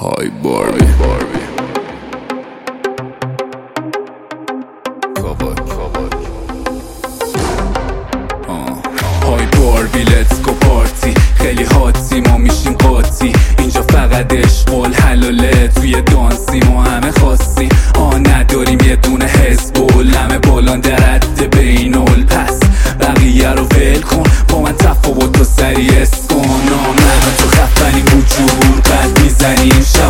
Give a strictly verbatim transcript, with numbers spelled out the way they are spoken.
های باربی های باربی لیتس گو پارتی، خیلی هاتی ما میشیم قاطی. اینجا فقط عشق الحلاله، توی دانسی ما همه خاصی. آه نداریم یه دونه حزب و لمه بلان در حد بینول، پس بقیه رو ول کن، با من تفاوت رو سریع اسکن. من تو خفنی بجور قد میزنیم